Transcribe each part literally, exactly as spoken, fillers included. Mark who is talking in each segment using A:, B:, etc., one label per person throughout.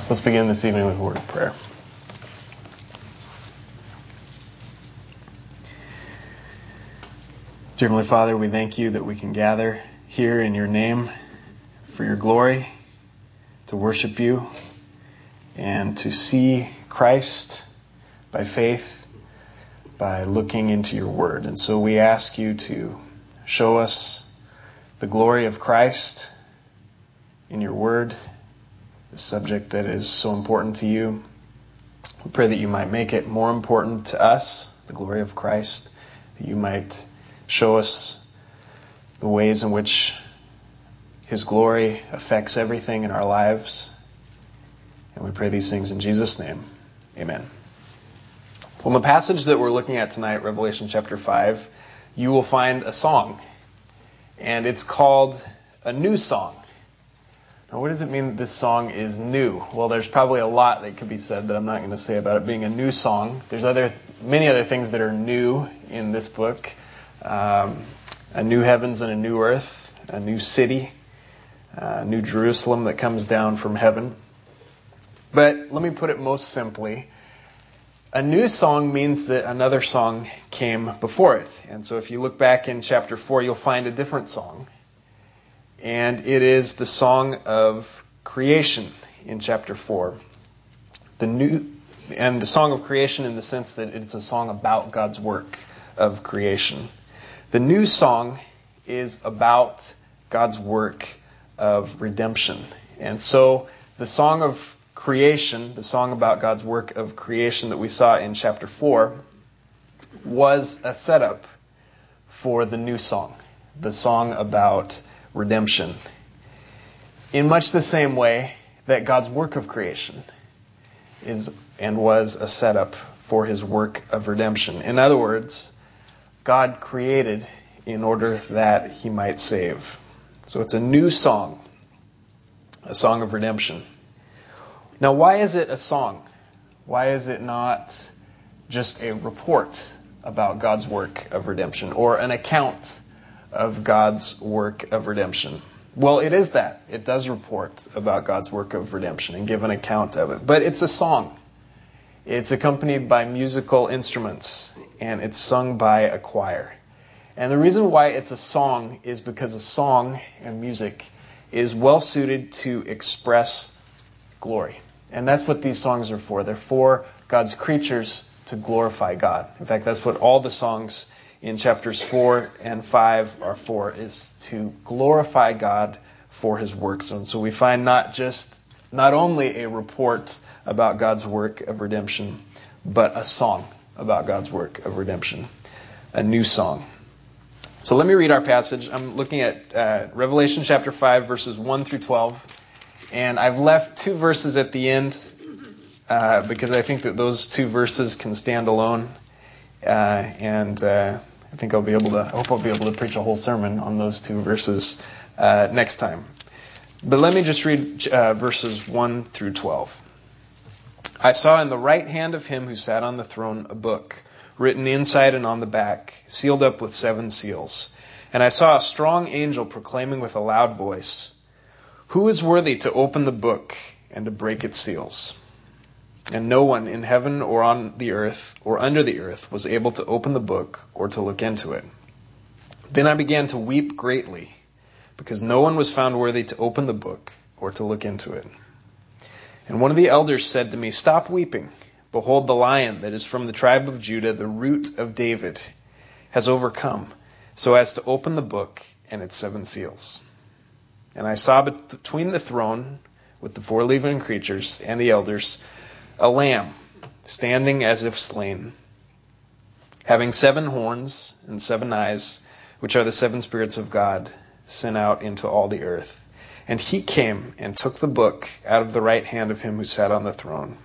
A: Let's begin this evening with a word of prayer. Dear Heavenly Father, we thank you that we can gather here in your name for your glory, to worship you, and to see Christ by faith, by looking into your word. And so we ask you to show us the glory of Christ in your word, the subject that is so important to you. We pray that you might make it more important to us, the glory of Christ, that you might show us the ways in which his glory affects everything in our lives. And we pray these things in Jesus' name. Amen. Well, in the passage that we're looking at tonight, Revelation chapter five, you will find a song. And it's called a new song. Now, what does it mean that this song is new? Well, there's probably a lot that could be said that I'm not going to say about it being a new song. There's other many other things that are new in this book. Um, a new heavens and a new earth, a new city, a new Jerusalem that comes down from heaven. But let me put it most simply. A new song means that another song came before it. And so if you look back in chapter four, you'll find a different song. And it is the song of creation in chapter four. The new, and the song of creation in the sense that it's a song about God's work of creation. The new song is about God's work of redemption. And so the song of creation, the song about God's work of creation that we saw in chapter four, was a setup for the new song, the song about redemption. In much the same way that God's work of creation is and was a setup for his work of redemption. In other words, God created in order that he might save. So it's a new song, a song of redemption. Now, why is it a song? Why is it not just a report about God's work of redemption or an account of God's work of redemption? Well, it is that. It does report about God's work of redemption and give an account of it. But it's a song. It's accompanied by musical instruments, and it's sung by a choir. And the reason why it's a song is because a song and music is well suited to express glory. And that's what these songs are for. They're for God's creatures to glorify God. In fact, that's what all the songs in chapters four and five are for, is to glorify God for his works. And so we find not just, not only a report about God's work of redemption, but a song about God's work of redemption. A new song. So let me read our passage. I'm looking at uh, Revelation chapter five, verses one through twelve. And I've left two verses at the end uh, because I think that those two verses can stand alone. Uh, and uh, I think I'll be able to, I hope I'll be able to preach a whole sermon on those two verses uh, next time. But let me just read uh, verses one through twelve. I saw in the right hand of him who sat on the throne a book, written inside and on the back, sealed up with seven seals. And I saw a strong angel proclaiming with a loud voice, "Who is worthy to open the book and to break its seals?" And no one in heaven or on the earth or under the earth was able to open the book or to look into it. Then I began to weep greatly, because no one was found worthy to open the book or to look into it. And one of the elders said to me, "Stop weeping. Behold, the Lion that is from the tribe of Judah, the root of David, has overcome, so as to open the book and its seven seals." And I saw between the throne with the four living creatures and the elders a lamb standing as if slain, having seven horns and seven eyes, which are the seven spirits of God sent out into all the earth. And he came and took the book out of the right hand of him who sat on the throne.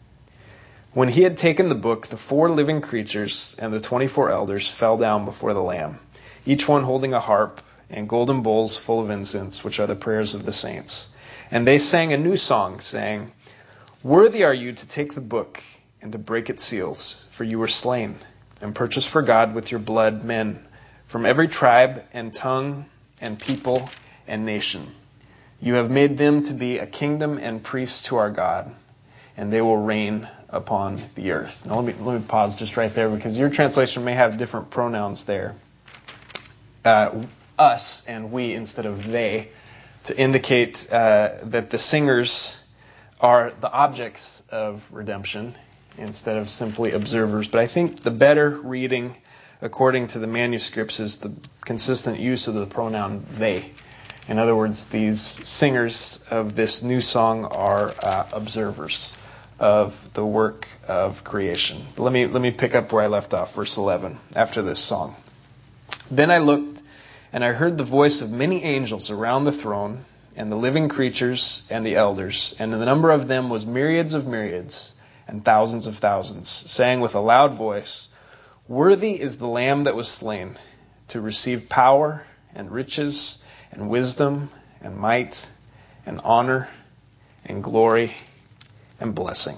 A: When he had taken the book, the four living creatures and the twenty-four elders fell down before the Lamb, each one holding a harp and golden bowls full of incense, which are the prayers of the saints. And they sang a new song, saying, "Worthy are you to take the book and to break its seals, for you were slain, and purchased for God with your blood men from every tribe and tongue and people and nation. You have made them to be a kingdom and priests to our God, and they will reign upon the earth. Now let me, let me pause just right there, because your translation may have different pronouns there. Uh, us and we instead of they, to indicate uh, that the singers are the objects of redemption instead of simply observers. But I think the better reading, according to the manuscripts, is the consistent use of the pronoun they. In other words, these singers of this new song are uh, observers of the work of creation. But let me let me pick up where I left off, verse eleven, after this song. Then I looked, and I heard the voice of many angels around the throne, and the living creatures and the elders, and the number of them was myriads of myriads, and thousands of thousands, saying with a loud voice, "Worthy is the Lamb that was slain, to receive power and riches and wisdom and might and honor and glory and blessing."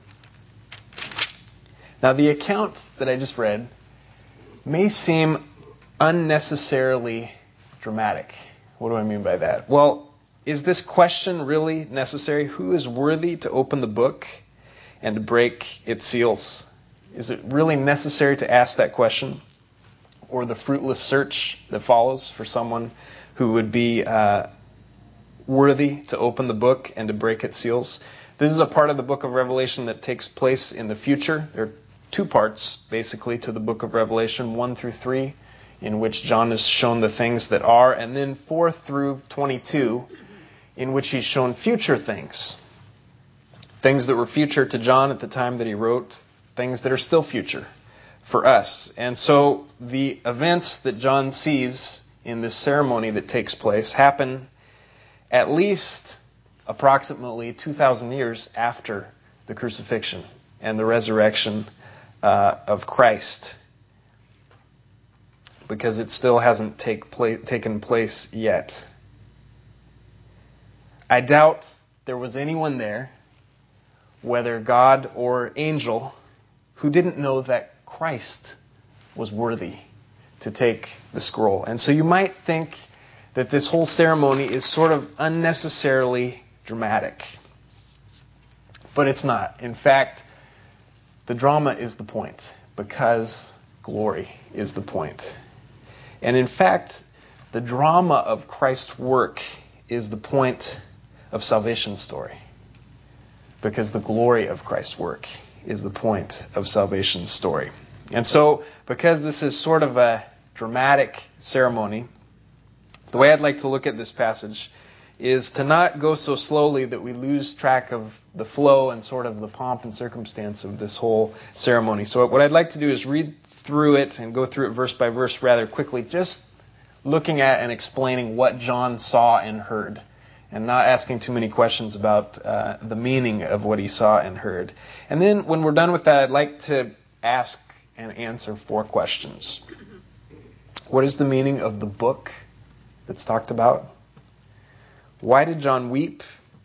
A: Now, the account that I just read may seem unnecessarily dramatic. What do I mean by that? Well, is this question really necessary? Who is worthy to open the book and to break its seals? Is it really necessary to ask that question? Or the fruitless search that follows for someone who would be uh, worthy to open the book and to break its seals? This is a part of the book of Revelation that takes place in the future. There are two parts, basically, to the book of Revelation, one through three, in which John is shown the things that are, and then four through twenty-two, in which he's shown future things. Things that were future to John at the time that he wrote, things that are still future for us. And so the events that John sees in this ceremony that takes place happen at least approximately two thousand years after the crucifixion and the resurrection uh, of Christ, because it still hasn't take pla- taken place yet. I doubt there was anyone there, whether God or angel, who didn't know that Christ was worthy to take the scroll. And so you might think that this whole ceremony is sort of unnecessarily dramatic. But it's not. In fact, the drama is the point, because glory is the point. And in fact, the drama of Christ's work is the point of salvation's story, because the glory of Christ's work is the point of salvation's story. And so, because this is sort of a dramatic ceremony, the way I'd like to look at this passage is to not go so slowly that we lose track of the flow and sort of the pomp and circumstance of this whole ceremony. So what I'd like to do is read through it and go through it verse by verse rather quickly, just looking at and explaining what John saw and heard, and not asking too many questions about uh, the meaning of what he saw and heard. And then when we're done with that, I'd like to ask and answer four questions. What is the meaning of the book that's talked about? Why did John weep?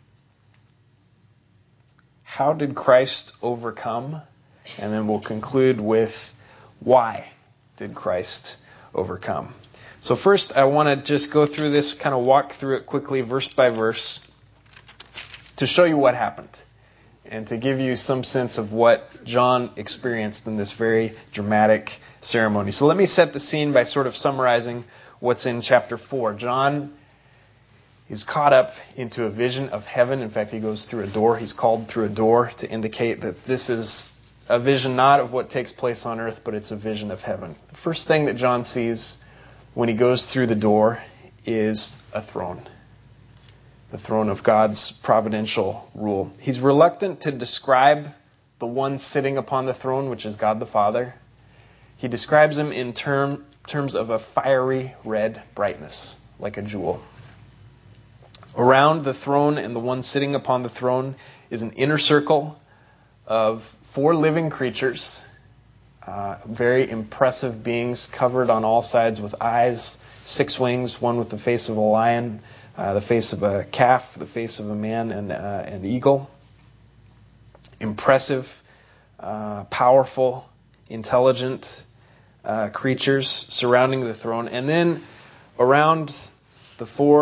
A: How did Christ overcome? And then we'll conclude with, why did Christ overcome? So first, I want to just go through this, kind of walk through it quickly, verse by verse, to show you what happened, and to give you some sense of what John experienced in this very dramatic ceremony. So let me set the scene by sort of summarizing what's in chapter four. John is caught up into a vision of heaven. In fact, he goes through a door. He's called through a door to indicate that this is a vision not of what takes place on earth, but it's a vision of heaven. The first thing that John sees when he goes through the door is a throne. The throne of God's providential rule. He's reluctant to describe the one sitting upon the throne, which is God the Father. He describes him in term, terms of a fiery red brightness, like a jewel. Around the throne and the one sitting upon the throne is an inner circle of four living creatures, uh, very impressive beings covered on all sides with eyes, six wings, one with the face of a lion, uh, the face of a calf, the face of a man, and uh, an eagle. Impressive, uh, powerful, intelligent uh, creatures surrounding the throne. And then around the four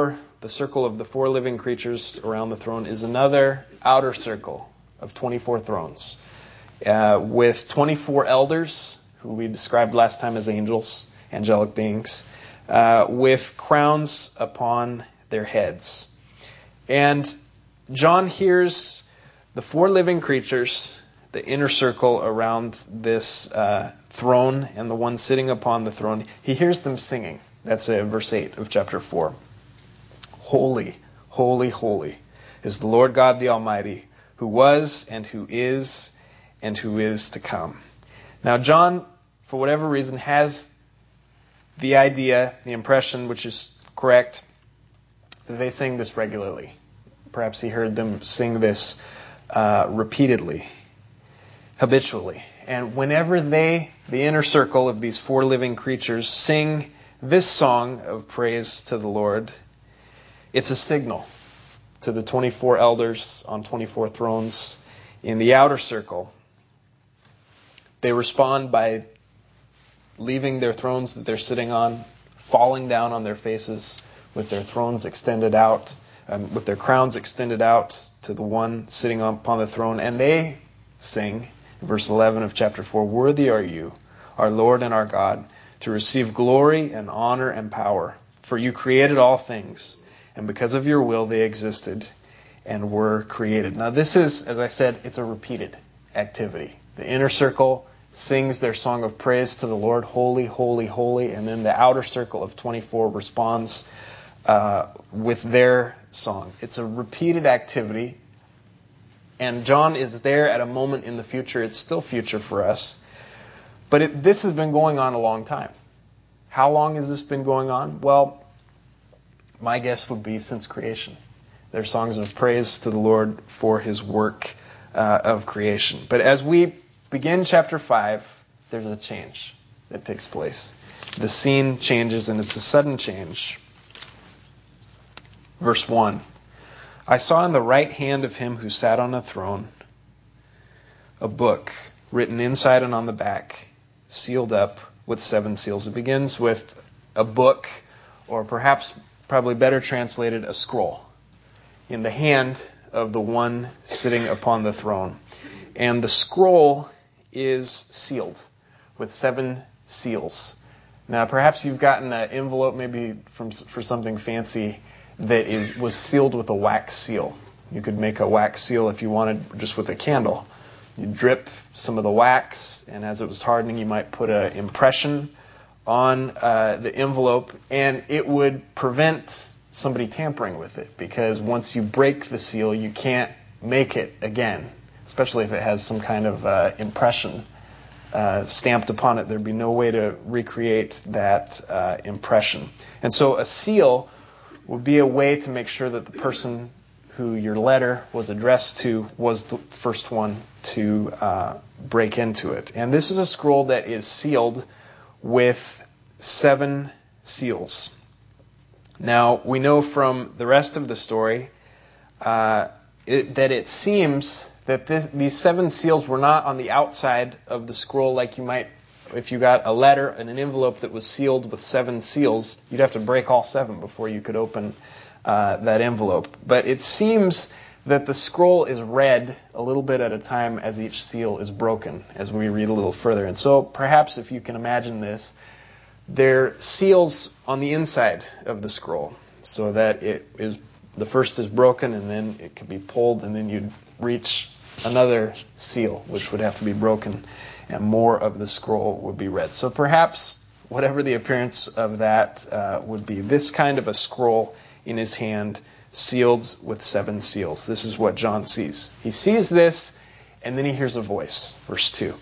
A: the circle of the four living creatures around the throne, is another outer circle of twenty-four thrones, uh, with twenty-four elders, who we described last time as angels, angelic beings, uh, with crowns upon their heads. And John hears the four living creatures, the inner circle around this uh, throne and the one sitting upon the throne. He hears them singing. That's uh, verse eight of chapter four. Holy, holy, holy is the Lord God the Almighty, who was and who is and who is to come. Now, John, for whatever reason, has the idea, the impression, which is correct, that they sing this regularly. Perhaps he heard them sing this uh, repeatedly, habitually. And whenever they, the inner circle of these four living creatures, sing this song of praise to the Lord, it's a signal to the twenty-four elders on twenty-four thrones in the outer circle. They respond by leaving their thrones that they're sitting on, falling down on their faces with their thrones extended out, um, with their crowns extended out to the one sitting upon the throne. And they sing, verse eleven of chapter four, "Worthy are you, our Lord and our God, to receive glory and honor and power. For you created all things, and because of your will they existed and were created." Now this is, as I said, it's a repeated activity. The inner circle sings their song of praise to the Lord, holy, holy, holy, and then the outer circle of twenty-four responds uh, with their song. It's a repeated activity, and John is there at a moment in the future. It's still future for us, but it, this has been going on a long time. How long has this been going on? Well, my guess would be since creation. They're songs of praise to the Lord for His work uh, of creation. But as we begin chapter five, there's a change that takes place. The scene changes, and it's a sudden change. Verse one, "I saw in the right hand of him who sat on a throne a book written inside and on the back, sealed up with seven seals." It begins with a book, or perhaps probably better translated, a scroll, in the hand of the one sitting upon the throne. And the scroll is sealed with seven seals. Now, perhaps you've gotten an envelope, maybe from for something fancy, that is was sealed with a wax seal. You could make a wax seal if you wanted, just with a candle. You drip some of the wax, and as it was hardening, you might put an impression on uh, the envelope, and it would prevent somebody tampering with it, because once you break the seal, you can't make it again, especially if it has some kind of uh, impression uh, stamped upon it. There'd be no way to recreate that uh, impression. And so a seal would be a way to make sure that the person who your letter was addressed to was the first one to uh, break into it. And this is a scroll that is sealed with seven seals. Now, we know from the rest of the story uh, it, that it seems that this, these seven seals were not on the outside of the scroll, like you might, if you got a letter and an envelope that was sealed with seven seals, you'd have to break all seven before you could open uh, that envelope. But it seems that the scroll is read a little bit at a time as each seal is broken, as we read a little further. And so perhaps if you can imagine this, there are seals on the inside of the scroll, so that it is the first is broken, and then it could be pulled, and then you'd reach another seal, which would have to be broken, and more of the scroll would be read. So perhaps, whatever the appearance of that uh, would be, this kind of a scroll in his hand, sealed with seven seals. This is what John sees. He sees this, and then he hears a voice. Verse two.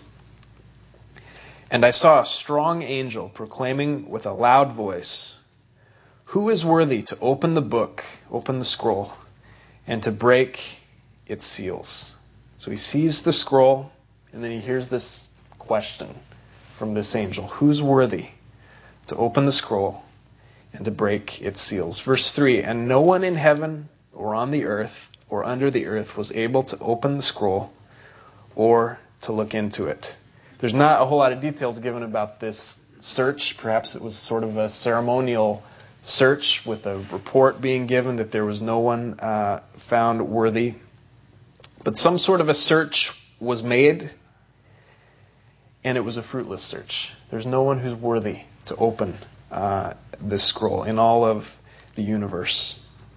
A: "And I saw a strong angel proclaiming with a loud voice, 'Who is worthy to open the book, open the scroll, and to break its seals?'" So he sees the scroll, and then he hears this question from this angel. Who's worthy to open the scroll and to break its seals? Verse three, "And no one in heaven or on the earth or under the earth was able to open the scroll or to look into it." There's not a whole lot of details given about this search. Perhaps it was sort of a ceremonial search with a report being given that there was no one uh, found worthy. But some sort of a search was made, and it was a fruitless search. There's no one who's worthy to open uh, this scroll in all of the universe.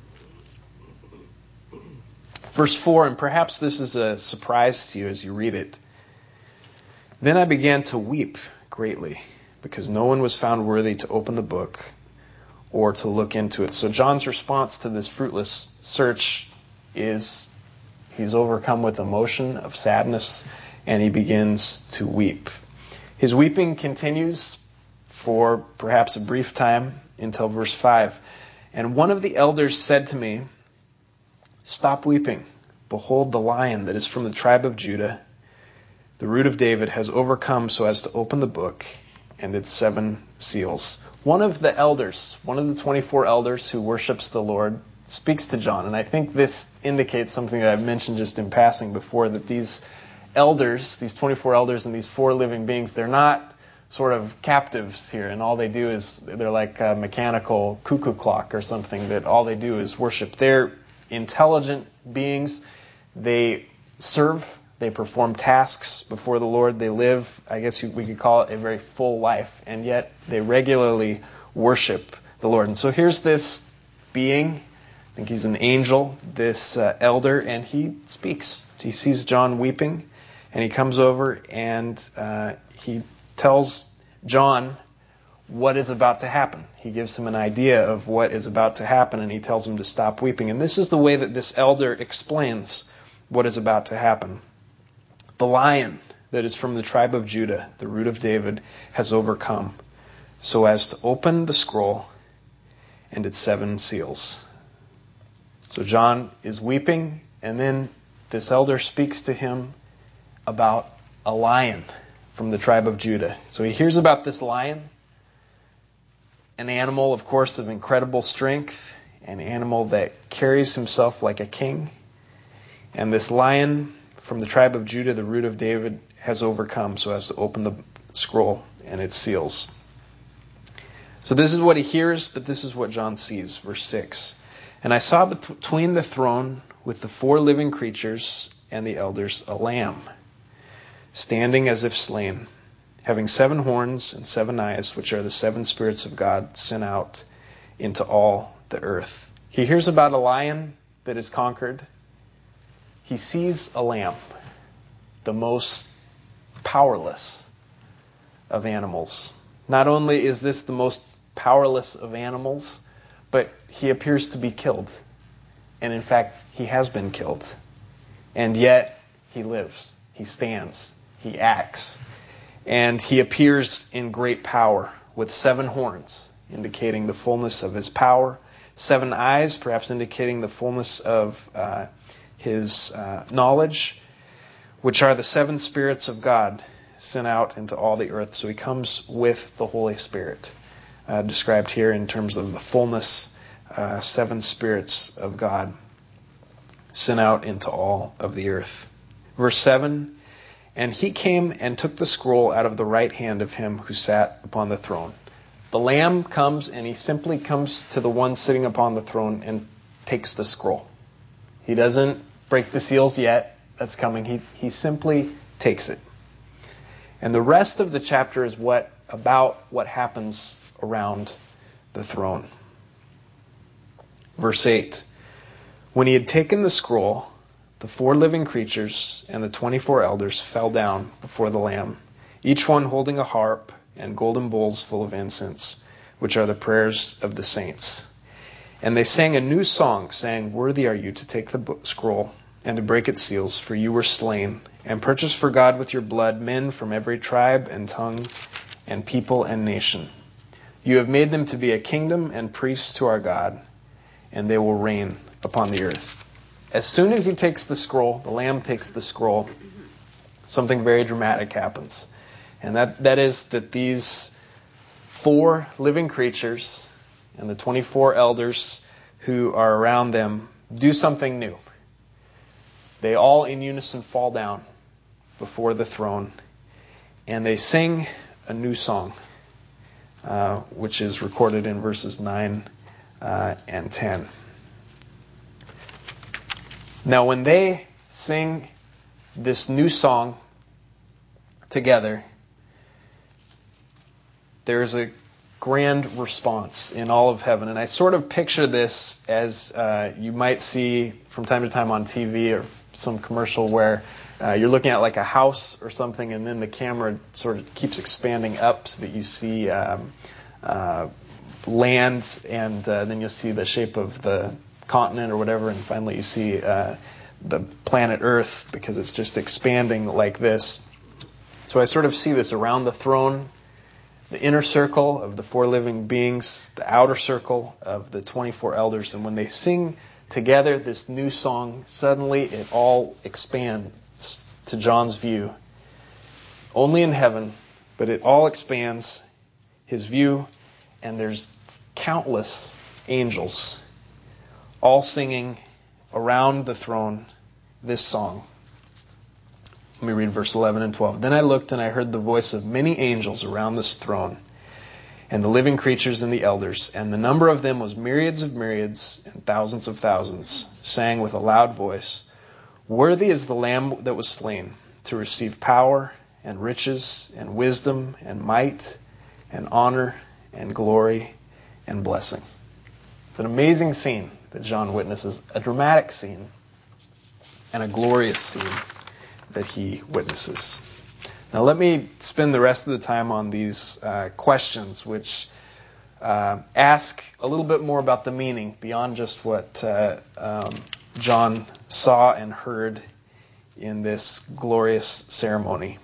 A: Verse four, and perhaps this is a surprise to you as you read it. Then I began to weep greatly, because no one was found worthy to open the book or to look into it. So John's response to this fruitless search is he's overcome with emotion of sadness, and he begins to weep. His weeping continues for perhaps a brief time until verse five. And one of the elders said to me, "Stop weeping. Behold, the Lion that is from the tribe of Judah, the Root of David, has overcome so as to open the book and its seven seals." One of the elders, one of the twenty-four elders who worships the Lord, speaks to John. And I think this indicates something that I've mentioned just in passing before, that these elders, these twenty-four elders and these four living beings, they're not sort of captives here, and all they do is, they're like a mechanical cuckoo clock or something, that all they do is worship. They're intelligent beings. They serve, they perform tasks before the Lord. They live, I guess we could call it, a very full life, and yet they regularly worship the Lord. And so here's this being, I think he's an angel, this uh, elder, and he speaks. He sees John weeping, and he comes over and uh, he tells John what is about to happen. He gives him an idea of what is about to happen, and he tells him to stop weeping. And this is the way that this elder explains what is about to happen. The Lion that is from the tribe of Judah, the Root of David, has overcome so as to open the scroll and its seven seals. So John is weeping, and then this elder speaks to him about a lion from the tribe of Judah. So he hears about this lion, an animal, of course, of incredible strength, an animal that carries himself like a king. And this lion from the tribe of Judah, the Root of David, has overcome so as to open the scroll and its seals. So this is what he hears, but this is what John sees. Verse six. And I saw between the throne with the four living creatures and the elders a lamb, standing as if slain, having seven horns and seven eyes, which are the seven spirits of God sent out into all the earth. He hears about a lion that is conquered. He sees a lamb, the most powerless of animals. Not only is this the most powerless of animals, but he appears to be killed. And in fact, he has been killed. And yet, he lives. He stands. He acts. And he appears in great power with seven horns, indicating the fullness of his power. Seven eyes, perhaps indicating the fullness of uh, his uh, knowledge, which are the seven spirits of God sent out into all the earth. So he comes with the Holy Spirit, uh, described here in terms of the fullness, uh, seven spirits of God sent out into all of the earth. Verse seven, and he came and took the scroll out of the right hand of him who sat upon the throne. The Lamb comes, and he simply comes to the one sitting upon the throne and takes the scroll. He doesn't break the seals yet. That's coming. He he simply takes it. And the rest of the chapter is what about what happens around the throne. Verse eight. When he had taken the scroll, the four living creatures and the twenty-four elders fell down before the Lamb, each one holding a harp and golden bowls full of incense, which are the prayers of the saints. And they sang a new song, saying, "Worthy are you to take the book, scroll and to break its seals, for you were slain, and purchased for God with your blood men from every tribe and tongue and people and nation. You have made them to be a kingdom and priests to our God, and they will reign upon the earth." As soon as he takes the scroll, the Lamb takes the scroll, something very dramatic happens. And that, that is that these four living creatures and the twenty-four elders who are around them do something new. They all in unison fall down before the throne, and they sing a new song, uh, which is recorded in verses nine uh, and ten. Now, when they sing this new song together, there's a grand response in all of heaven. And I sort of picture this as uh, you might see from time to time on T V or some commercial where uh, you're looking at like a house or something, and then the camera sort of keeps expanding up so that you see um, uh, land, and uh, then you'll see the shape of the continent or whatever, and finally you see uh, the planet Earth, because it's just expanding like this. So I sort of see this around the throne, the inner circle of the four living beings, the outer circle of the twenty-four elders, and when they sing together this new song, suddenly it all expands to John's view. Only in heaven, but it all expands his view, and there's countless angels all singing around the throne this song. Let me read verse eleven and twelve. Then I looked, and I heard the voice of many angels around this throne, and the living creatures and the elders, and the number of them was myriads of myriads and thousands of thousands, saying with a loud voice, "Worthy is the Lamb that was slain to receive power and riches and wisdom and might and honor and glory and blessing." It's an amazing scene that John witnesses, a dramatic scene and a glorious scene that he witnesses. Now let me spend the rest of the time on these uh, questions, which uh, ask a little bit more about the meaning beyond just what uh, um, John saw and heard in this glorious ceremony.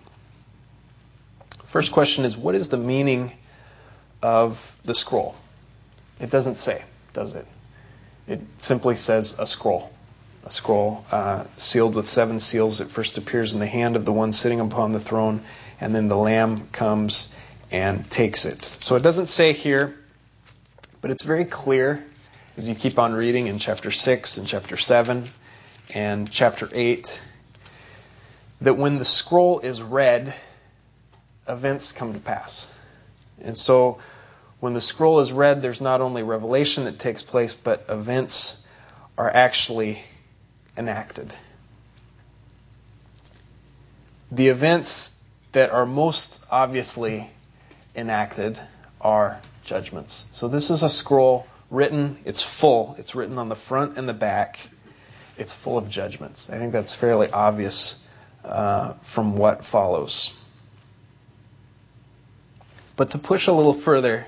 A: First question is, what is the meaning of the scroll? It doesn't say, does it? It simply says a scroll. A scroll uh, sealed with seven seals. It first appears in the hand of the one sitting upon the throne, and then the Lamb comes and takes it. So it doesn't say here, but it's very clear as you keep on reading in chapter six and chapter seven and chapter eight that when the scroll is read, events come to pass. And so when the scroll is read, there's not only revelation that takes place, but events are actually enacted. The events that are most obviously enacted are judgments. So this is a scroll written, it's full, it's written on the front and the back, it's full of judgments. I think that's fairly obvious uh, from what follows. But to push a little further,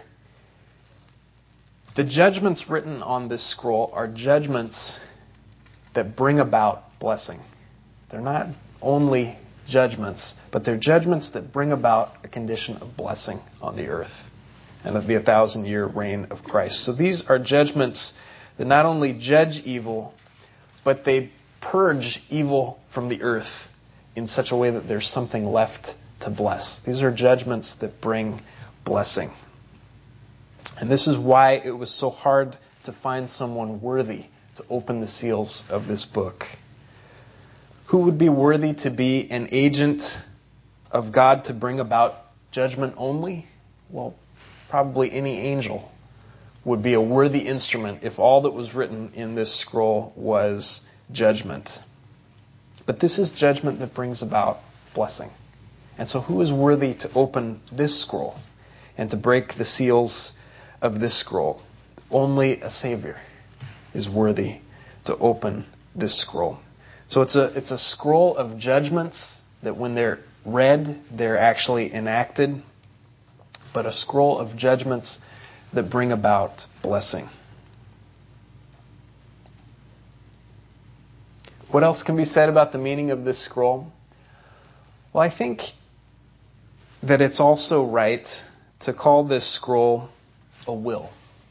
A: the judgments written on this scroll are judgments that bring about blessing. They're not only judgments, but they're judgments that bring about a condition of blessing on the earth and of the thousand-year reign of Christ. So these are judgments that not only judge evil, but they purge evil from the earth in such a way that there's something left to bless. These are judgments that bring blessing. And this is why it was so hard to find someone worthy to open the seals of this book. Who would be worthy to be an agent of God to bring about judgment only? Well, probably any angel would be a worthy instrument if all that was written in this scroll was judgment. But this is judgment that brings about blessing. And so who is worthy to open this scroll and to break the seals of this scroll? Only a Savior is worthy to open this scroll. So it's a it's a scroll of judgments that when they're read, they're actually enacted, but a scroll of judgments that bring about blessing. What else can be said about the meaning of this scroll? Well, I think that it's also right to call this scroll a will.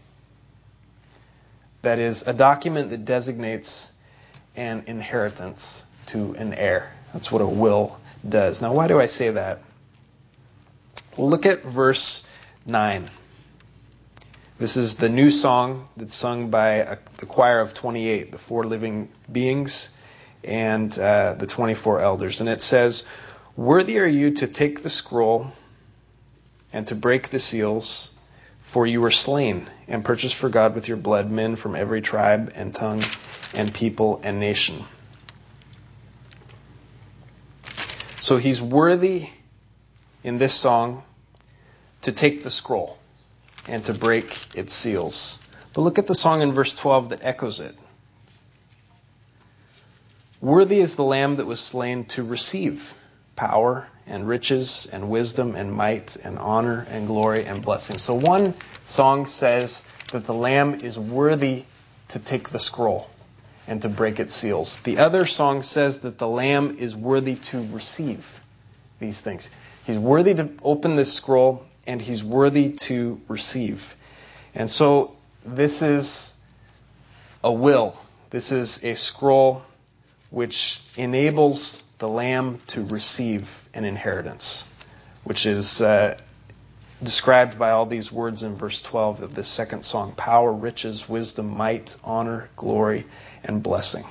A: That is, a document that designates an inheritance to an heir. That's what a will does. Now, why do I say that? Well, look at verse nine. This is the new song that's sung by a, the choir of twenty-eight, the four living beings and uh, the twenty-four elders. And it says, "Worthy are you to take the scroll and to break the seals, For you were slain and purchased for God with your blood men from every tribe and tongue and people and nation. So he's worthy in this song to take the scroll and to break its seals. But look at the song in verse twelve that echoes it. Worthy is the Lamb that was slain to receive power and riches and wisdom and might and honor and glory and blessing. So one song says that the Lamb is worthy to take the scroll and to break its seals. The other song says that the Lamb is worthy to receive these things. He's worthy to open this scroll and he's worthy to receive. And so this is a will. This is a scroll which enables the Lamb to receive an inheritance, which is uh, described by all these words in verse twelve of this second song: power, riches, wisdom, might, honor, glory, and blessing.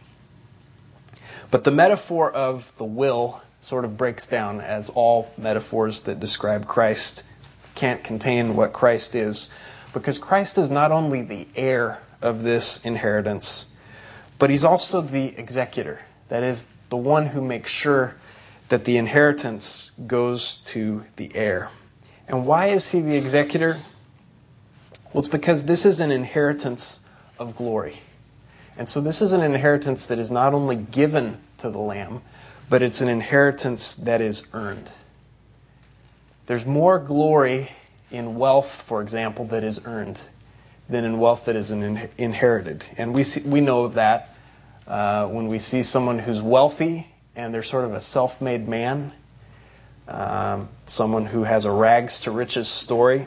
A: But the metaphor of the will sort of breaks down, as all metaphors that describe Christ can't contain what Christ is, because Christ is not only the heir of this inheritance, but he's also the executor. That is, the one who makes sure that the inheritance goes to the heir. And why is he the executor? Well, it's because this is an inheritance of glory. And so this is an inheritance that is not only given to the Lamb, but it's an inheritance that is earned. There's more glory in wealth, for example, that is earned than in wealth that is in- inherited. And we see, we know of that uh, when we see someone who's wealthy and they're sort of a self-made man, um, someone who has a rags to riches story.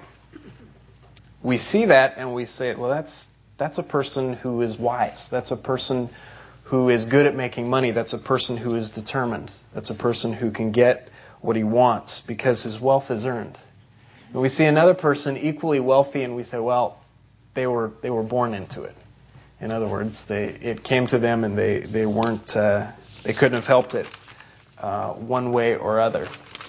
A: We see that and we say, well, that's that's a person who is wise. That's a person who is good at making money. That's a person who is determined. That's a person who can get what he wants because his wealth is earned. And we see another person equally wealthy and we say, well, they were they were born into it. In other words, they it came to them and they they weren't uh, they couldn't have helped it uh, one way or other.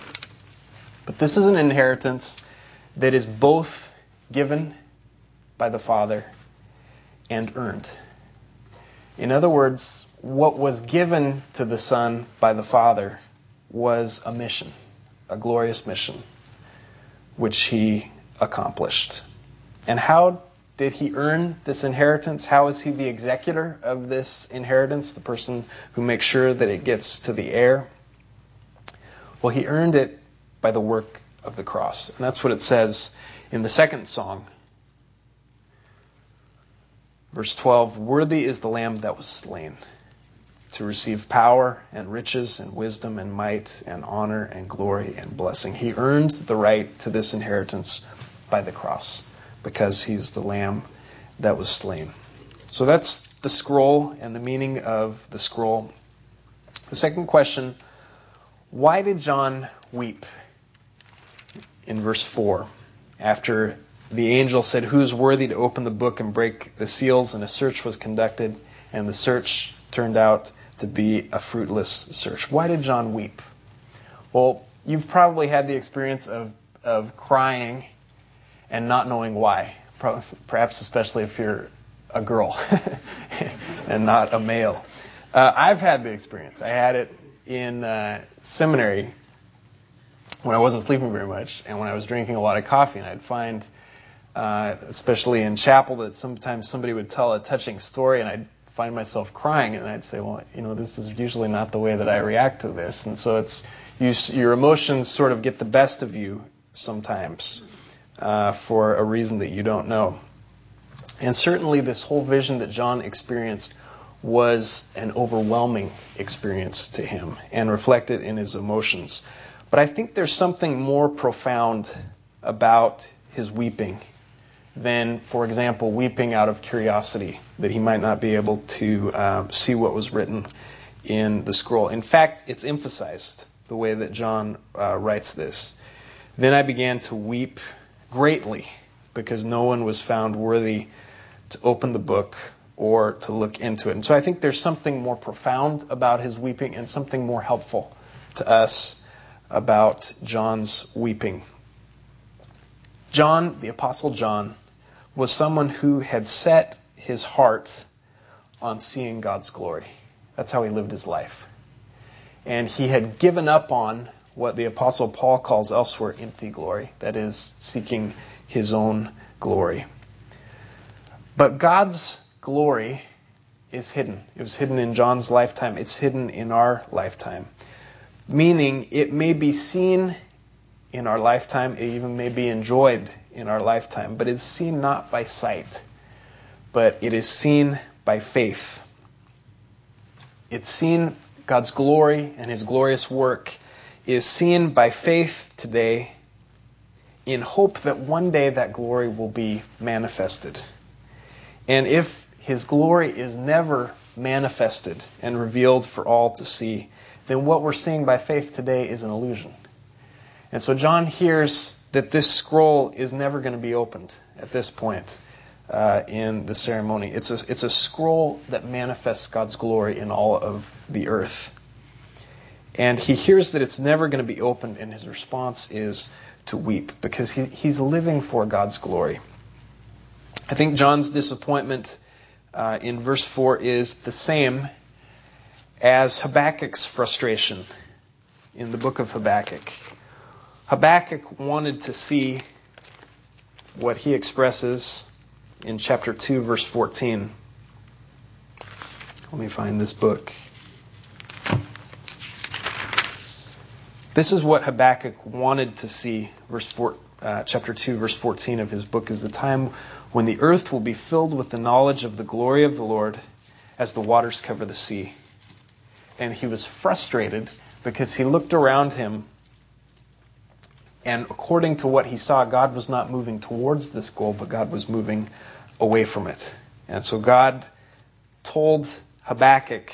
A: But this is an inheritance that is both given by the Father and earned. In other words, what was given to the Son by the Father was a mission, a glorious mission, which he accomplished. And how did he earn this inheritance? How is he the executor of this inheritance, the person who makes sure that it gets to the heir? Well, he earned it by the work of the cross. And that's what it says in the second song. Verse twelve, worthy is the Lamb that was slain to receive power and riches and wisdom and might and honor and glory and blessing. He earned the right to this inheritance by the cross because he's the Lamb that was slain. So that's the scroll and the meaning of the scroll. The second question, why did John weep? In verse four, after the angel said, who is worthy to open the book and break the seals? And a search was conducted, and the search turned out to be a fruitless search. Why did John weep? Well, you've probably had the experience of, of crying and not knowing why. Perhaps especially if you're a girl and not a male. Uh, I've had the experience. I had it in uh, seminary when I wasn't sleeping very much and when I was drinking a lot of coffee, and I'd find Uh, especially in chapel, that sometimes somebody would tell a touching story and I'd find myself crying, and I'd say, well, you know, this is usually not the way that I react to this. And so it's you, your emotions sort of get the best of you sometimes uh, for a reason that you don't know. And certainly this whole vision that John experienced was an overwhelming experience to him and reflected in his emotions. But I think there's something more profound about his weeping than, for example, weeping out of curiosity, that he might not be able to uh, see what was written in the scroll. In fact, it's emphasized the way that John uh, writes this. Then I began to weep greatly because no one was found worthy to open the book or to look into it. And so I think there's something more profound about his weeping and something more helpful to us about John's weeping. John, the Apostle John, was someone who had set his heart on seeing God's glory. That's how he lived his life. And he had given up on what the Apostle Paul calls elsewhere empty glory, that is, seeking his own glory. But God's glory is hidden. It was hidden in John's lifetime. It's hidden in our lifetime. Meaning, it may be seen in our lifetime, it even may be enjoyed in our lifetime, but it's seen not by sight, but it is seen by faith. It's seen, God's glory and His glorious work is seen by faith today in hope that one day that glory will be manifested. And if His glory is never manifested and revealed for all to see, then what we're seeing by faith today is an illusion. And so John hears that this scroll is never going to be opened at this point uh, in the ceremony. It's a, it's a scroll that manifests God's glory in all of the earth. And he hears that it's never going to be opened, and his response is to weep, because he, he's living for God's glory. I think John's disappointment uh, in verse four is the same as Habakkuk's frustration in the book of Habakkuk. Habakkuk wanted to see what he expresses in chapter two, verse fourteen. Let me find this book. This is what Habakkuk wanted to see. Verse four, uh, chapter two, verse fourteen of his book is the time when the earth will be filled with the knowledge of the glory of the Lord as the waters cover the sea. And he was frustrated because he looked around him, and according to what he saw, God was not moving towards this goal, but God was moving away from it. And so God told Habakkuk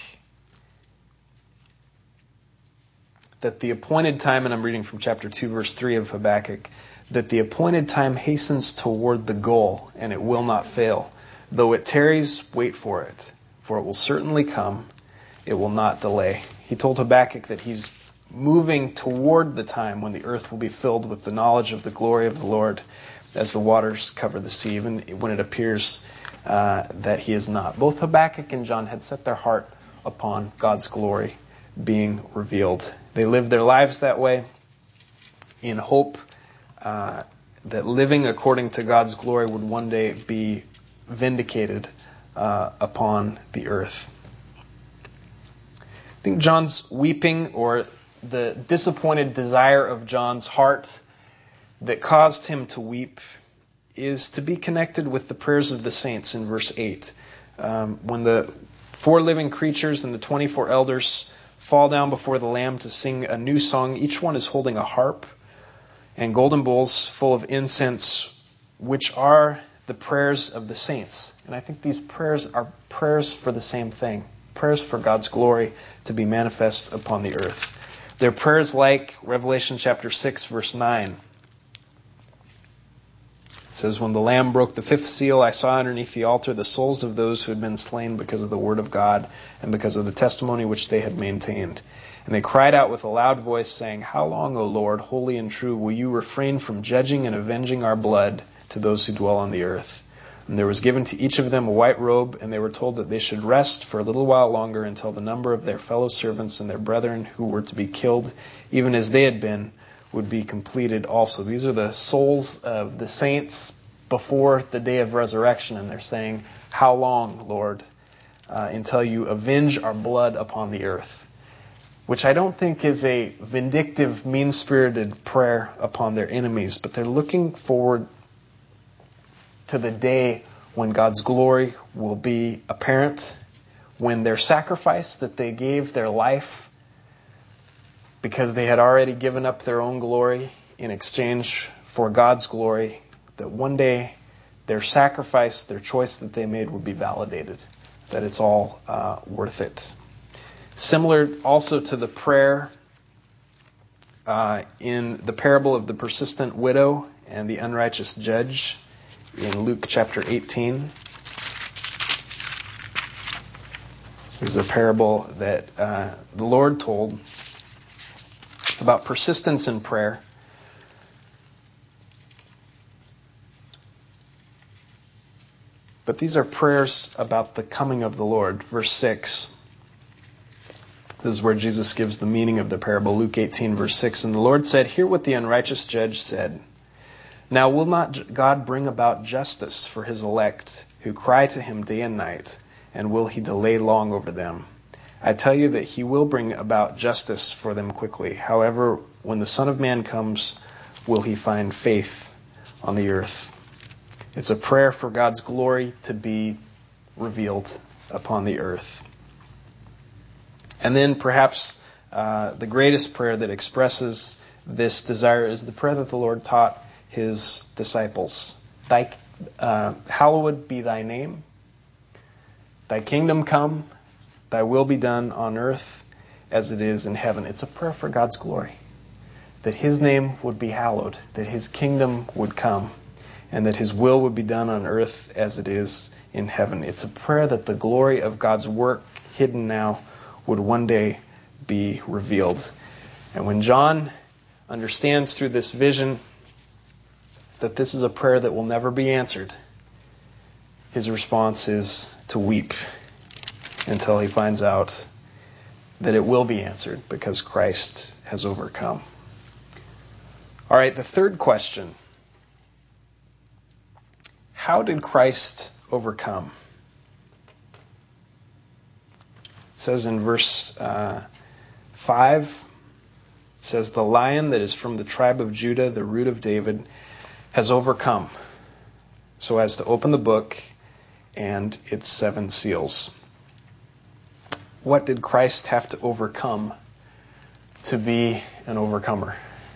A: that the appointed time, and I'm reading from chapter two, verse three of Habakkuk, that the appointed time hastens toward the goal, and it will not fail. Though it tarries, wait for it, for it will certainly come. It will not delay. He told Habakkuk that he's moving toward the time when the earth will be filled with the knowledge of the glory of the Lord as the waters cover the sea, even when it appears uh, that he is not. Both Habakkuk and John had set their heart upon God's glory being revealed. They lived their lives that way in hope uh, that living according to God's glory would one day be vindicated uh, upon the earth. I think John's weeping, or the disappointed desire of John's heart that caused him to weep, is to be connected with the prayers of the saints in verse eight. Um, when the four living creatures and the twenty-four elders fall down before the Lamb to sing a new song, each one is holding a harp and golden bowls full of incense, which are the prayers of the saints. And I think these prayers are prayers for the same thing, prayers for God's glory to be manifest upon the earth. They're prayers like Revelation chapter six, verse nine. It says, when the Lamb broke the fifth seal, I saw underneath the altar the souls of those who had been slain because of the word of God and because of the testimony which they had maintained. And they cried out with a loud voice, saying, how long, O Lord, holy and true, will you refrain from judging and avenging our blood to those who dwell on the earth? And there was given to each of them a white robe, and they were told that they should rest for a little while longer until the number of their fellow servants and their brethren who were to be killed, even as they had been, would be completed also. These are the souls of the saints before the day of resurrection, and they're saying, how long, Lord, uh, until you avenge our blood upon the earth? Which I don't think is a vindictive, mean-spirited prayer upon their enemies, but they're looking forward to the day when God's glory will be apparent, when their sacrifice that they gave their life because they had already given up their own glory in exchange for God's glory, that one day their sacrifice, their choice that they made would be validated, that it's all uh, worth it. Similar also to the prayer uh, in the parable of the persistent widow and the unrighteous judge in Luke chapter eighteen. This is a parable that uh, the Lord told about persistence in prayer. But these are prayers about the coming of the Lord. Verse six. This is where Jesus gives the meaning of the parable. Luke eighteen, verse six. And the Lord said, hear what the unrighteous judge said. Now will not God bring about justice for his elect, who cry to him day and night, and will he delay long over them? I tell you that he will bring about justice for them quickly. However, when the Son of Man comes, will he find faith on the earth? It's a prayer for God's glory to be revealed upon the earth. And then perhaps uh, the greatest prayer that expresses this desire is the prayer that the Lord taught his disciples. Thy, uh, hallowed be thy name. Thy kingdom come. Thy will be done on earth as it is in heaven. It's a prayer for God's glory. That his name would be hallowed. That his kingdom would come. And that his will would be done on earth as it is in heaven. It's a prayer that the glory of God's work, hidden now, would one day be revealed. And when John understands through this vision that this is a prayer that will never be answered, his response is to weep until he finds out that it will be answered because Christ has overcome. All right, the third question. How did Christ overcome? It says in verse uh, five, it says, the lion that is from the tribe of Judah, the root of David, has overcome so as to open the book and its seven seals. What did Christ have to overcome to be an overcomer?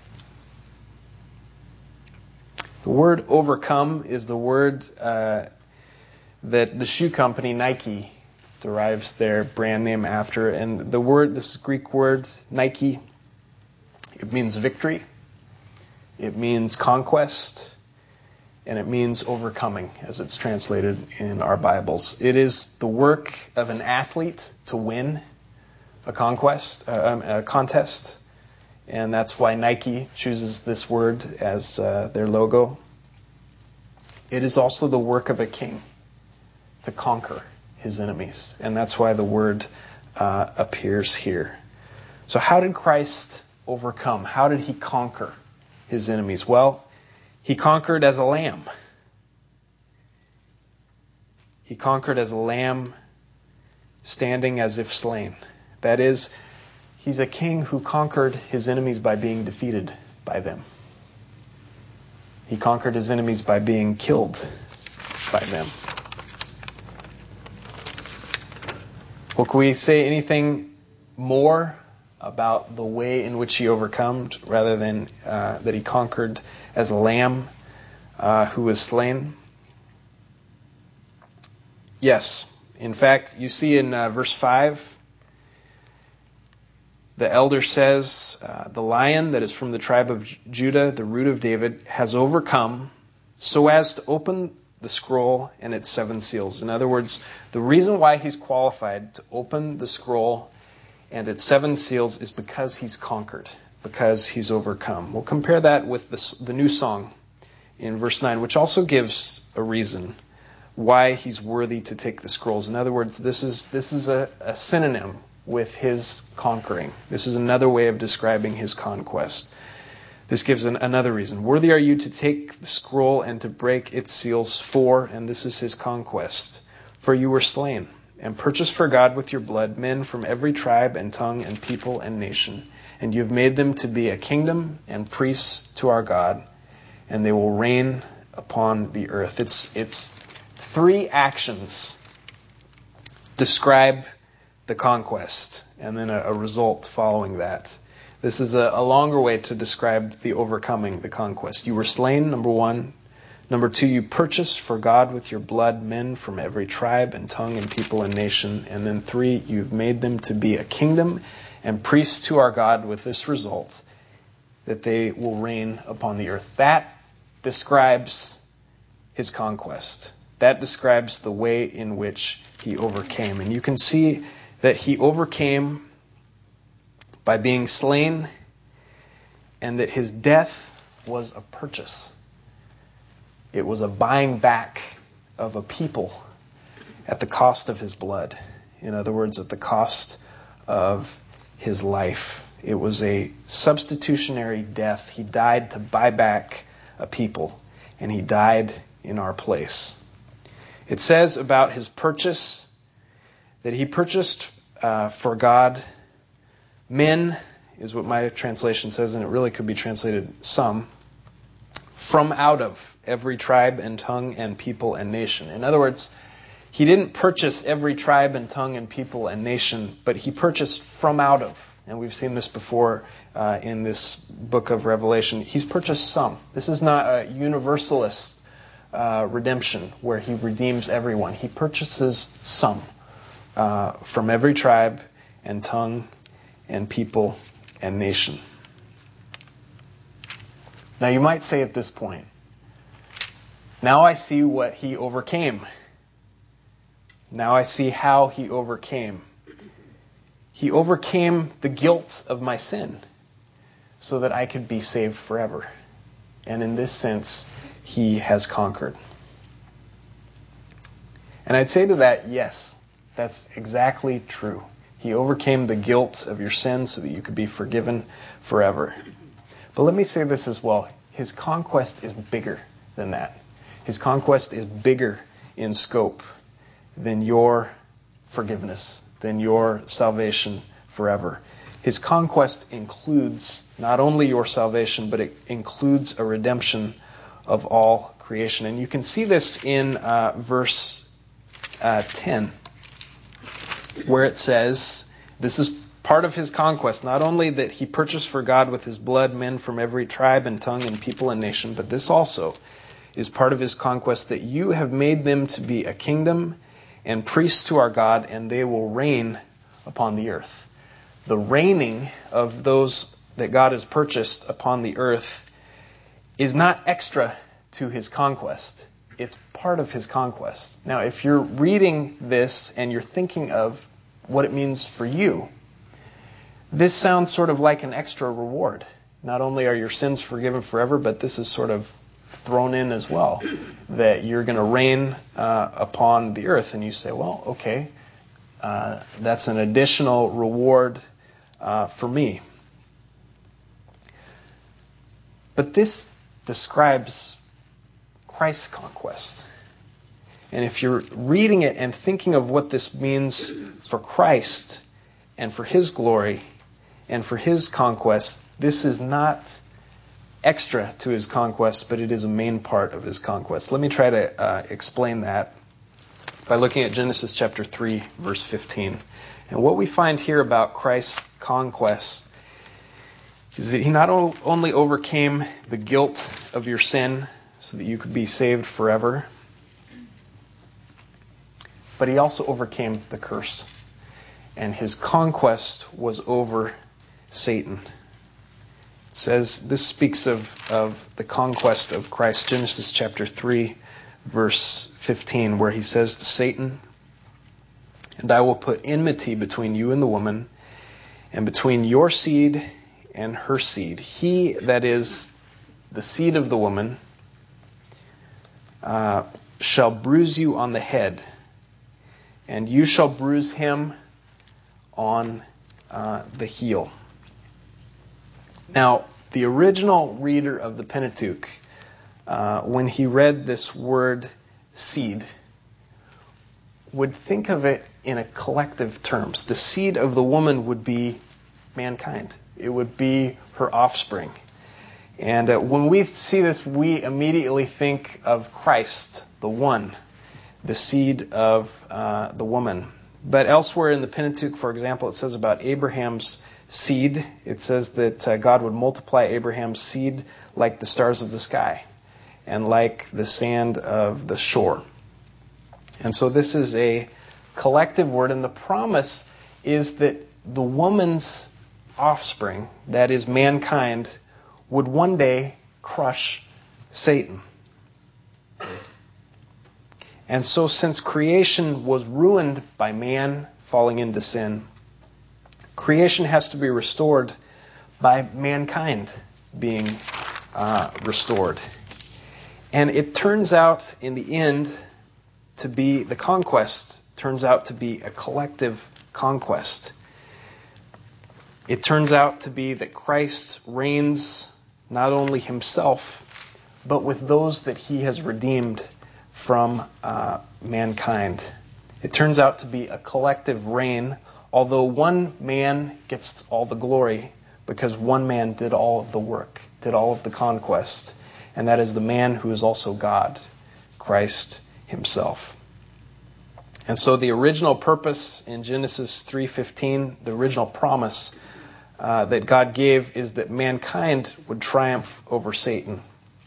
A: The word overcome is the word uh, that the shoe company Nike derives their brand name after. And the word, this Greek word, Nike, it means victory, it means conquest, and it means overcoming, as it's translated in our Bibles. It is the work of an athlete to win a conquest, uh, a contest, and that's why Nike chooses this word as uh, their logo. It is also the work of a king to conquer his enemies, and that's why the word uh, appears here. So how did Christ overcome? How did he conquer his enemies? Well, he conquered as a lamb. He conquered as a lamb standing as if slain. That is, he's a king who conquered his enemies by being defeated by them. He conquered his enemies by being killed by them. Well, can we say anything more about the way in which he overcome, rather than uh, that he conquered as a lamb uh, who was slain? Yes. In fact, you see in uh, verse five, the elder says, uh, the lion that is from the tribe of Judah, the root of David, has overcome so as to open the scroll and its seven seals. In other words, the reason why he's qualified to open the scroll and its seven seals is because he's conquered, because he's overcome. We'll compare that with the, the new song in verse nine, which also gives a reason why he's worthy to take the scrolls. In other words, this is this is a, a synonym with his conquering. This is another way of describing his conquest. This gives an, another reason. Worthy are you to take the scroll and to break its seals, for, and this is his conquest, for you were slain and purchased for God with your blood men from every tribe and tongue and people and nation. And you have made them to be a kingdom and priests to our God, and they will reign upon the earth. It's, it's three actions describe the conquest, and then a, a result following that. This is a, a longer way to describe the overcoming, the conquest. You were slain, number one. Number two, you purchased for God with your blood men from every tribe and tongue and people and nation. And then three, you've made them to be a kingdom and priests to our God, with this result, that they will reign upon the earth. That describes his conquest. That describes the way in which he overcame. And you can see that he overcame by being slain, and that his death was a purchase. It was a buying back of a people at the cost of his blood. In other words, at the cost of his life. It was a substitutionary death. He died to buy back a people, and he died in our place. It says about his purchase that he purchased uh, for God men, is what my translation says, and it really could be translated some, from out of every tribe and tongue and people and nation. In other words, he didn't purchase every tribe and tongue and people and nation, but he purchased from out of. And we've seen this before uh, in this book of Revelation. He's purchased some. This is not a universalist uh, redemption where he redeems everyone. He purchases some uh, from every tribe and tongue and people and nation. Now you might say at this point, now I see what he overcame. Now I see how he overcame. He overcame the guilt of my sin so that I could be saved forever. And in this sense, he has conquered. And I'd say to that, yes, that's exactly true. He overcame the guilt of your sin so that you could be forgiven forever. But let me say this as well. His conquest is bigger than that. His conquest is bigger in scope than your forgiveness, than your salvation forever. His conquest includes not only your salvation, but it includes a redemption of all creation. And you can see this in uh, verse uh, ten, where it says, this is part of his conquest, not only that he purchased for God with his blood men from every tribe and tongue and people and nation, but this also is part of his conquest, that you have made them to be a kingdom and priests to our God, and they will reign upon the earth. The reigning of those that God has purchased upon the earth is not extra to his conquest. It's part of his conquest. Now, if you're reading this and you're thinking of what it means for you, this sounds sort of like an extra reward. Not only are your sins forgiven forever, but this is sort of thrown in as well, that you're going to reign uh, upon the earth. And you say, well, okay, uh, that's an additional reward uh, for me. But this describes Christ's conquest. And if you're reading it and thinking of what this means for Christ and for his glory and for his conquest, this is not extra to his conquest, but it is a main part of his conquest. Let me try to uh, explain that by looking at Genesis chapter three, verse fifteen. And what we find here about Christ's conquest is that he not only overcame the guilt of your sin so that you could be saved forever, but he also overcame the curse. And his conquest was over Satan. It says, this speaks of, of the conquest of Christ. Genesis chapter three, verse fifteen, where he says to Satan, "And I will put enmity between you and the woman, and between your seed and her seed. He that is the seed of the woman uh, shall bruise you on the head, and you shall bruise him on uh, the heel." Now, the original reader of the Pentateuch, uh, when he read this word seed, would think of it in a collective terms. The seed of the woman would be mankind. It would be her offspring. And uh, when we see this, we immediately think of Christ, the one, the seed of uh, the woman. But elsewhere in the Pentateuch, for example, it says about Abraham's seed, it says that uh, God would multiply Abraham's seed like the stars of the sky and like the sand of the shore. And so this is a collective word, and the promise is that the woman's offspring, that is mankind, would one day crush Satan. And so since creation was ruined by man falling into sin, creation has to be restored by mankind being uh, restored. And it turns out in the end to be, the conquest turns out to be a collective conquest. It turns out to be that Christ reigns not only himself, but with those that he has redeemed from uh, mankind. It turns out to be a collective reign, although one man gets all the glory because one man did all of the work, did all of the conquest, and that is the man who is also God, Christ himself. And so the original purpose in Genesis three fifteen, the original promise uh, that God gave is that mankind would triumph over Satan.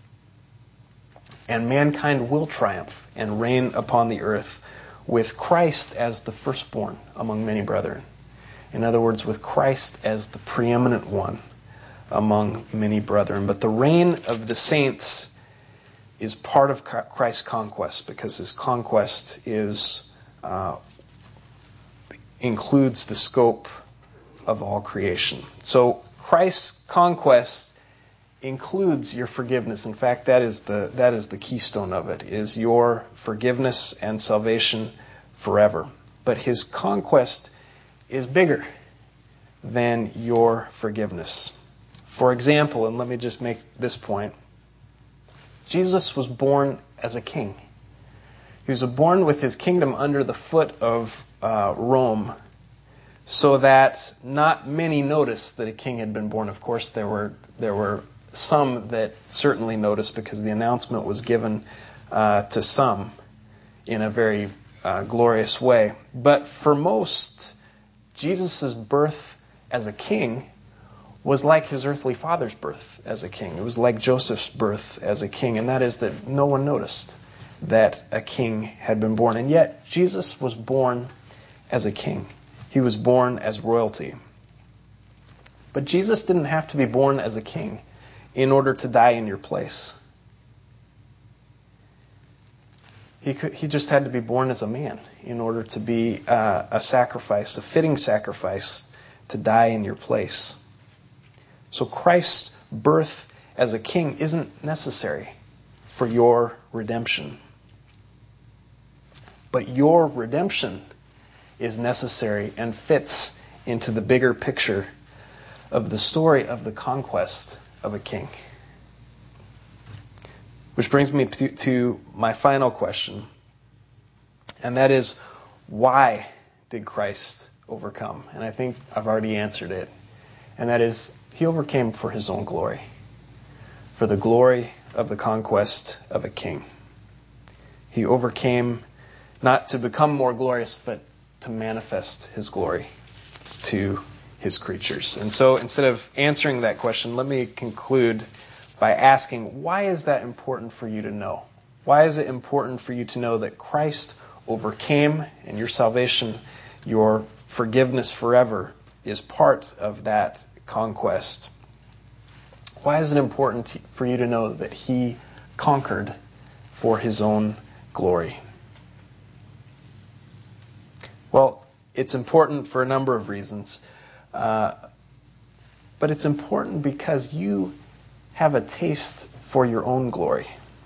A: And mankind will triumph and reign upon the earth with Christ as the firstborn among many brethren. In other words, with Christ as the preeminent one among many brethren. But the reign of the saints is part of Christ's conquest, because his conquest is uh, includes the scope of all creation. So Christ's conquest includes your forgiveness. In fact, that is the that is the keystone of it, is your forgiveness and salvation forever. But his conquest is bigger than your forgiveness. For example, and let me just make this point, Jesus was born as a king. He was born with his kingdom under the foot of uh, Rome, so that not many noticed that a king had been born. Of course, there were there were some that certainly noticed, because the announcement was given uh, to some in a very uh, glorious way. But for most, Jesus' birth as a king was like his earthly father's birth as a king. It was like Joseph's birth as a king, and that is that no one noticed that a king had been born. And yet, Jesus was born as a king. He was born as royalty. But Jesus didn't have to be born as a king in order to die in your place. He could, he just had to be born as a man in order to be uh, a sacrifice, a fitting sacrifice to die in your place. So Christ's birth as a king isn't necessary for your redemption. But your redemption is necessary and fits into the bigger picture of the story of the conquest of a king. Which brings me to, to my final question, and that is, why did Christ overcome? And I think I've already answered it. And that is, he overcame for his own glory, for the glory of the conquest of a king. He overcame not to become more glorious, but to manifest his glory to his creatures. And so instead of answering that question, let me conclude by asking, why is that important for you to know? Why is it important for you to know that Christ overcame, and your salvation, your forgiveness forever, is part of that conquest? Why is it important for you to know that he conquered for his own glory? Well, it's important for a number of reasons. Uh, but it's important because you have a taste for your own glory.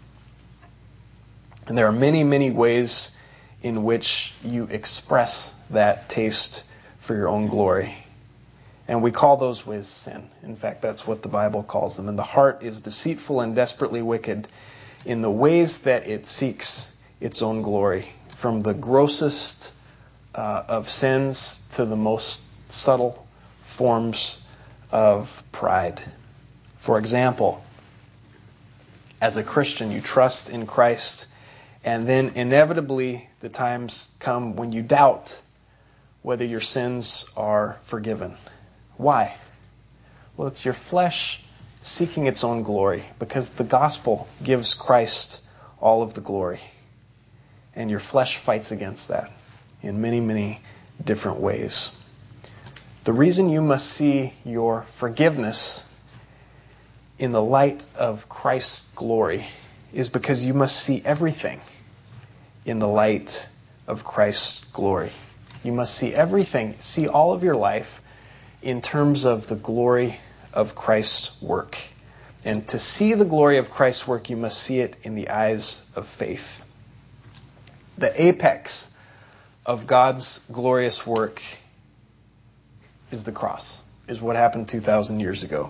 A: And there are many, many ways in which you express that taste for your own glory. And we call those ways sin. In fact, that's what the Bible calls them. And the heart is deceitful and desperately wicked in the ways that it seeks its own glory, from the grossest uh, of sins to the most subtle forms of pride. For example, as a Christian, you trust in Christ, and then inevitably the times come when you doubt whether your sins are forgiven. Why? Well, it's your flesh seeking its own glory, because the gospel gives Christ all of the glory. And your flesh fights against that in many, many different ways. The reason you must see your forgiveness in the light of Christ's glory is because you must see everything in the light of Christ's glory. You must see everything, see all of your life in terms of the glory of Christ's work. And to see the glory of Christ's work, you must see it in the eyes of faith. The apex of God's glorious work is the cross, is what happened two thousand years ago.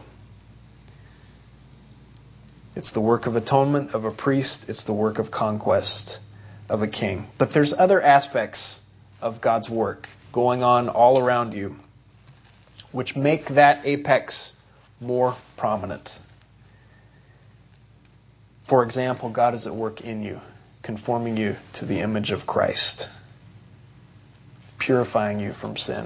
A: It's the work of atonement of a priest. It's the work of conquest of a king. But there's other aspects of God's work going on all around you which make that apex more prominent. For example, God is at work in you, conforming you to the image of Christ, purifying you from sin.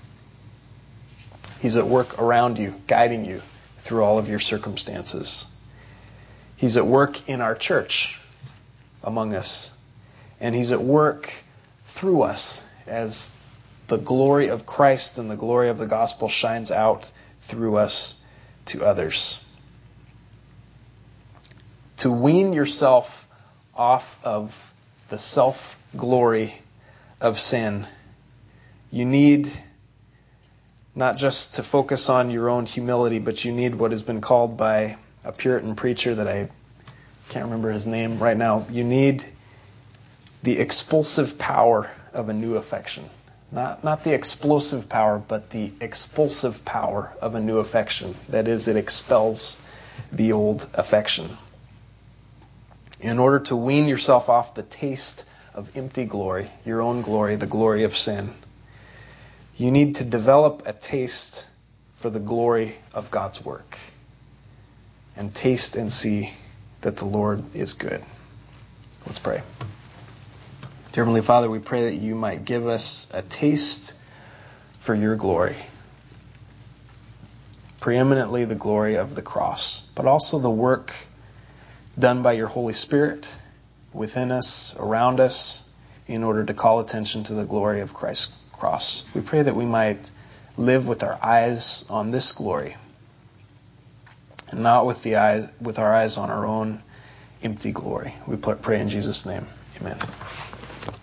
A: He's at work around you, guiding you through all of your circumstances. He's at work in our church among us. And He's at work through us as the glory of Christ and the glory of the gospel shines out through us to others. To wean yourself off of the self-glory of sin, you need not just to focus on your own humility, but you need what has been called by a Puritan preacher that I can't remember his name right now. You need the expulsive power of a new affection. Not, not the explosive power, but the expulsive power of a new affection. That is, it expels the old affection. In order to wean yourself off the taste of empty glory, your own glory, the glory of sin, you need to develop a taste for the glory of God's work. And taste and see that the Lord is good. Let's pray. Dear Heavenly Father, we pray that you might give us a taste for your glory. Preeminently the glory of the cross, but also the work done by your Holy Spirit within us, around us, in order to call attention to the glory of Christ's cross. We pray that we might live with our eyes on this glory, and not with the eyes, with our eyes on our own empty glory. We pray in Jesus' name. Amen.